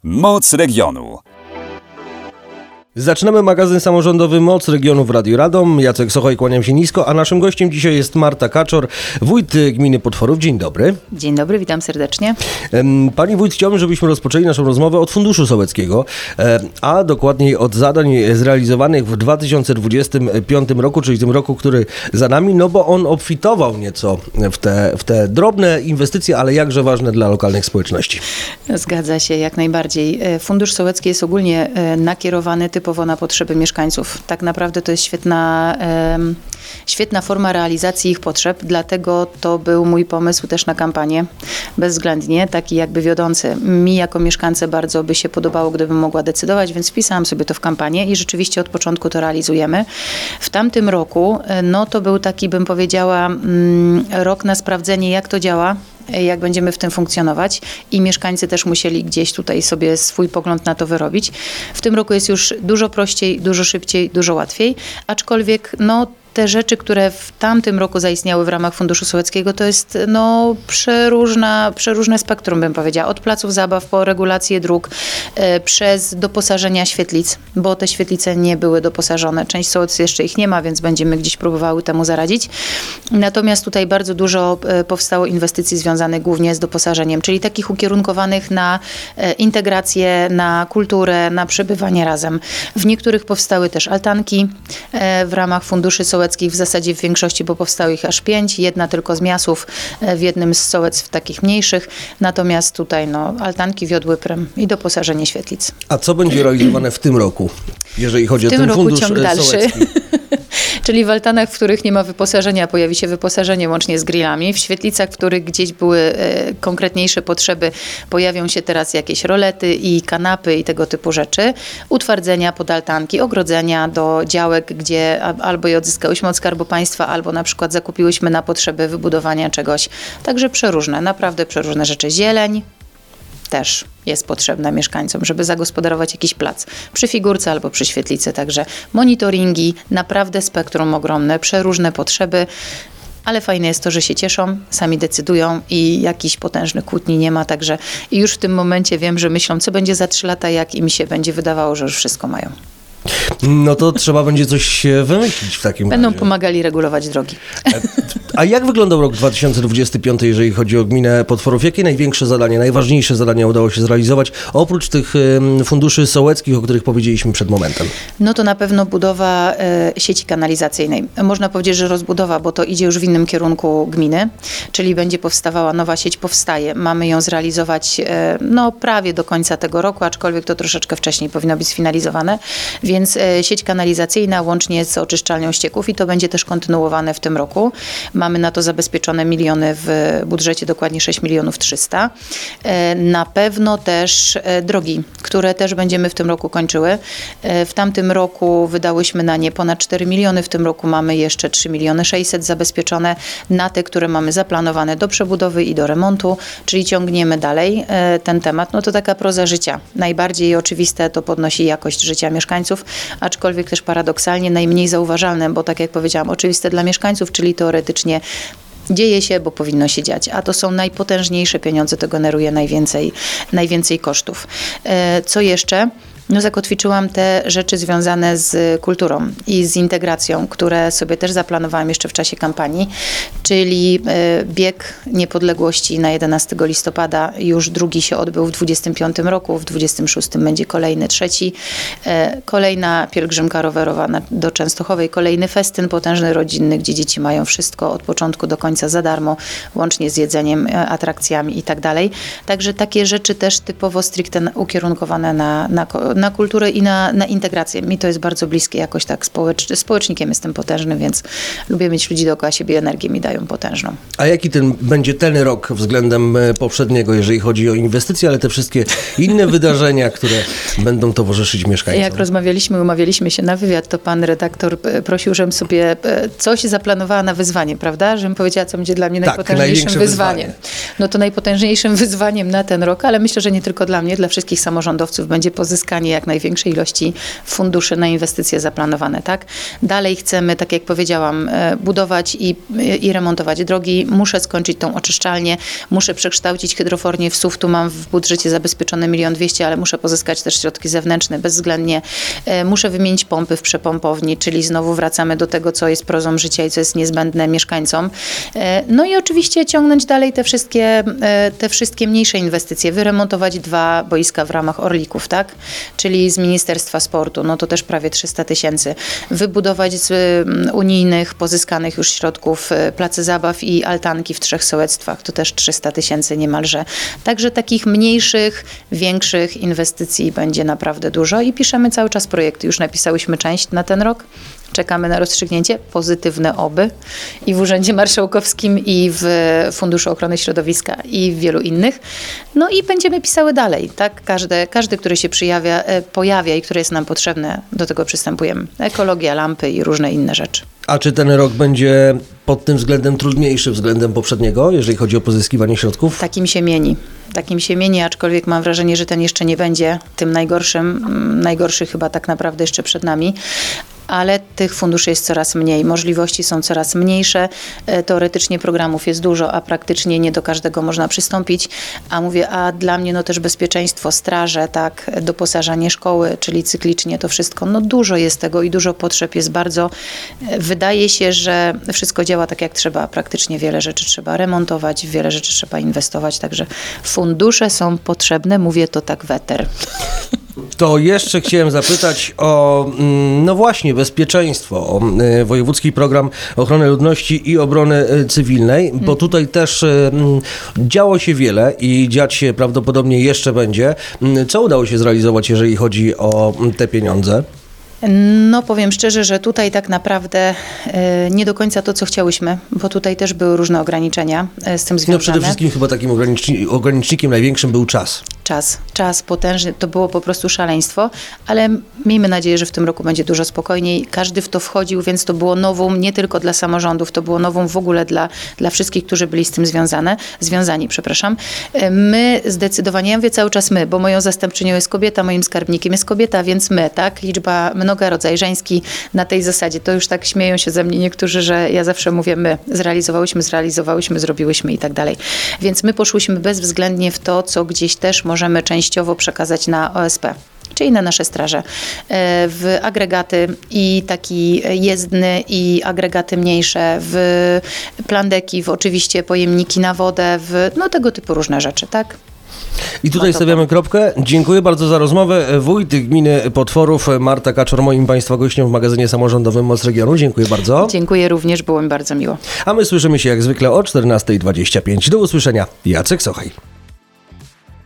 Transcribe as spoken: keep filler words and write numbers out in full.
Moc regionu. Zaczynamy magazyn samorządowy Moc Regionu w Radiu Radom. Jacek Sochoj, kłaniam się nisko, a naszym gościem dzisiaj jest Marta Kaczor, wójt gminy Potworów. Dzień dobry. Dzień dobry, witam serdecznie. Pani wójt, chciałbym, żebyśmy rozpoczęli naszą rozmowę od Funduszu Sołeckiego, a dokładniej od zadań zrealizowanych w dwa tysiące dwudziestym piątym roku, czyli tym roku, który za nami, no bo on obfitował nieco w te, w te drobne inwestycje, ale jakże ważne dla lokalnych społeczności. Zgadza się, jak najbardziej. Fundusz Sołecki jest ogólnie nakierowany typowo na potrzeby mieszkańców. Tak naprawdę to jest świetna, świetna forma realizacji ich potrzeb, dlatego to był mój pomysł też na kampanię, bezwzględnie, taki jakby wiodący. Mi jako mieszkance bardzo by się podobało, gdybym mogła decydować, więc wpisałam sobie to w kampanię i rzeczywiście od początku to realizujemy. W tamtym roku, no to był taki, bym powiedziała, rok na sprawdzenie, jak to działa, jak będziemy w tym funkcjonować i mieszkańcy też musieli gdzieś tutaj sobie swój pogląd na to wyrobić. W tym roku jest już dużo prościej, dużo szybciej, dużo łatwiej, aczkolwiek no te rzeczy, które w tamtym roku zaistniały w ramach Funduszu Sołeckiego, to jest no przeróżna, przeróżne spektrum, bym powiedziała. Od placów zabaw po regulację dróg, e, przez doposażenia świetlic, bo te świetlice nie były doposażone. Część sołec jeszcze ich nie ma, więc będziemy gdzieś próbowały temu zaradzić. Natomiast tutaj bardzo dużo e, powstało inwestycji związanych głównie z doposażeniem, czyli takich ukierunkowanych na e, integrację, na kulturę, na przebywanie razem. W niektórych powstały też altanki e, w ramach Funduszy Sołeckich, w zasadzie w większości, bo powstało ich aż pięć, jedna tylko z miasów, w jednym z sołec w takich mniejszych, natomiast tutaj no, altanki wiodły prym i doposażenie świetlic. A co będzie realizowane w tym roku, jeżeli chodzi o ten fundusz sołecki? W tym roku ciąg dalszy. Czyli w altanach, w których nie ma wyposażenia, pojawi się wyposażenie łącznie z grillami. W świetlicach, w których gdzieś były e, konkretniejsze potrzeby, pojawią się teraz jakieś rolety i kanapy i tego typu rzeczy. Utwardzenia pod altanki, ogrodzenia do działek, gdzie a, albo je odzyskałyśmy od Skarbu Państwa, albo na przykład zakupiłyśmy na potrzeby wybudowania czegoś. Także przeróżne, naprawdę przeróżne rzeczy. Zieleń też jest potrzebna mieszkańcom, żeby zagospodarować jakiś plac przy figurce albo przy świetlicy. Także monitoringi, naprawdę spektrum ogromne, przeróżne potrzeby, ale fajne jest to, że się cieszą, sami decydują i jakichś potężnych kłótni nie ma, także już w tym momencie wiem, że myślą, co będzie za trzy lata, jak im się będzie wydawało, że już wszystko mają. No to trzeba będzie coś wymyślić w takim Będą razie. pomagali regulować drogi. A jak wyglądał rok dwa tysiące dwudziesty piąty, jeżeli chodzi o gminę Potworów? Jakie największe zadanie, najważniejsze zadania udało się zrealizować, oprócz tych funduszy sołeckich, o których powiedzieliśmy przed momentem? No to na pewno budowa e, sieci kanalizacyjnej. Można powiedzieć, że rozbudowa, bo to idzie już w innym kierunku gminy, czyli będzie powstawała nowa sieć, powstaje. Mamy ją zrealizować e, no prawie do końca tego roku, aczkolwiek to troszeczkę wcześniej powinno być sfinalizowane. Więc e, sieć kanalizacyjna łącznie z oczyszczalnią ścieków i to będzie też kontynuowane w tym roku. Mamy na to zabezpieczone miliony w budżecie, dokładnie sześć milionów trzysta. E, na pewno też e, drogi, które też będziemy w tym roku kończyły. E, w tamtym roku wydałyśmy na nie ponad cztery miliony, w tym roku mamy jeszcze trzy miliony sześćset zabezpieczone na te, które mamy zaplanowane do przebudowy i do remontu, czyli ciągniemy dalej e, ten temat. No to taka proza życia. Najbardziej oczywiste to podnosi jakość życia mieszkańców, aczkolwiek też paradoksalnie najmniej zauważalne, bo tak jak powiedziałam, oczywiste dla mieszkańców, czyli teoretycznie dzieje się, bo powinno się dziać, a to są najpotężniejsze pieniądze, to generuje najwięcej, najwięcej kosztów. E, co jeszcze? No zakotwiczyłam te rzeczy związane z kulturą i z integracją, które sobie też zaplanowałam jeszcze w czasie kampanii, czyli bieg niepodległości na jedenastego listopada, już drugi się odbył w dwudziestym piątym roku, w dwudziestym szóstym będzie kolejny, trzeci, kolejna pielgrzymka rowerowa do Częstochowej, kolejny festyn potężny rodzinny, gdzie dzieci mają wszystko od początku do końca za darmo, łącznie z jedzeniem, atrakcjami i tak dalej. Także takie rzeczy też typowo stricte ukierunkowane na, na na kulturę i na, na integrację. Mi to jest bardzo bliskie, jakoś tak społecz, społecznikiem jestem potężny, więc lubię mieć ludzi dookoła siebie, energię mi dają potężną. A jaki ten będzie ten rok względem poprzedniego, jeżeli chodzi o inwestycje, ale te wszystkie inne wydarzenia, które będą towarzyszyć mieszkańcom? Jak rozmawialiśmy, umawialiśmy się na wywiad, to pan redaktor prosił, żebym sobie coś zaplanowała na wyzwanie, prawda? Żebym powiedziała, co będzie dla mnie tak, najpotężniejszym wyzwaniem. Wyzwanie. No to najpotężniejszym wyzwaniem na ten rok, ale myślę, że nie tylko dla mnie, dla wszystkich samorządowców będzie pozyskanie pozyskanie jak największej ilości funduszy na inwestycje zaplanowane, tak? Dalej chcemy, tak jak powiedziałam, e, budować i, i remontować drogi. Muszę skończyć tą oczyszczalnię, muszę przekształcić hydrofornię w S U W. Tu mam w budżecie zabezpieczone milion dwieście, ale muszę pozyskać też środki zewnętrzne bezwzględnie. E, muszę wymienić pompy w przepompowni, czyli znowu wracamy do tego, co jest prozą życia i co jest niezbędne mieszkańcom. E, no i oczywiście ciągnąć dalej te wszystkie, e, te wszystkie mniejsze inwestycje, wyremontować dwa boiska w ramach Orlików, tak? Czyli z Ministerstwa Sportu, no to też prawie trzysta tysięcy. Wybudować z um, unijnych, pozyskanych już środków e, place zabaw i altanki w trzech sołectwach, to też trzysta tysięcy niemalże. Także takich mniejszych, większych inwestycji będzie naprawdę dużo i piszemy cały czas projekty. Już napisałyśmy część na ten rok. Czekamy na rozstrzygnięcie, pozytywne oby i w Urzędzie Marszałkowskim, i w Funduszu Ochrony Środowiska, i w wielu innych. No i będziemy pisały dalej, tak? Każde, każdy, który się przyjawia, pojawia i który jest nam potrzebny, do tego przystępujemy. Ekologia, lampy i różne inne rzeczy. A czy ten rok będzie pod tym względem trudniejszy względem poprzedniego, jeżeli chodzi o pozyskiwanie środków? Takim się mieni. Takim się mieni, aczkolwiek mam wrażenie, że ten jeszcze nie będzie tym najgorszym. Najgorszy chyba tak naprawdę jeszcze przed nami. Ale tych funduszy jest coraz mniej, możliwości są coraz mniejsze, teoretycznie programów jest dużo, a praktycznie nie do każdego można przystąpić, a mówię, a dla mnie no też bezpieczeństwo, straże, tak, doposażanie szkoły, czyli cyklicznie to wszystko, no dużo jest tego i dużo potrzeb jest bardzo, wydaje się, że wszystko działa tak jak trzeba, praktycznie wiele rzeczy trzeba remontować, wiele rzeczy trzeba inwestować, także fundusze są potrzebne, mówię to tak weter. To jeszcze chciałem zapytać o, no właśnie, bezpieczeństwo, o Wojewódzki Program Ochrony Ludności i Obrony Cywilnej, bo tutaj też działo się wiele i dziać się prawdopodobnie jeszcze będzie. Co udało się zrealizować, jeżeli chodzi o te pieniądze? No powiem szczerze, że tutaj tak naprawdę e, nie do końca to, co chciałyśmy, bo tutaj też były różne ograniczenia e, z tym związane. No przede wszystkim chyba takim ograniczni- ogranicznikiem największym był czas. Czas, czas potężny, to było po prostu szaleństwo, ale miejmy nadzieję, że w tym roku będzie dużo spokojniej. Każdy w to wchodził, więc to było nowum nie tylko dla samorządów, to było nowum w ogóle dla, dla wszystkich, którzy byli z tym związane, związani. Przepraszam. My zdecydowanie, ja mówię cały czas my, bo moją zastępczynią jest kobieta, moim skarbnikiem jest kobieta, więc my, tak? Liczba mnoga, rodzaj żeński na tej zasadzie. To już tak śmieją się ze mnie niektórzy, że ja zawsze mówię my. Zrealizowałyśmy, zrealizowałyśmy, zrobiłyśmy i tak dalej. Więc my poszłyśmy bezwzględnie w to, co gdzieś też możemy częściowo przekazać na O S P. Czyli na nasze straże, w agregaty i taki jezdny i agregaty mniejsze, w plandeki, w oczywiście pojemniki na wodę, w no tego typu różne rzeczy, tak? I tutaj No to stawiamy kropkę. Dziękuję bardzo za rozmowę. Wójt gminy Potworów, Marta Kaczor, moim Państwa gościem w magazynie samorządowym Moc Regionu. Dziękuję bardzo. Dziękuję również, było mi bardzo miło. A my słyszymy się jak zwykle o czternasta dwadzieścia pięć. Do usłyszenia. Jacek Sochaj.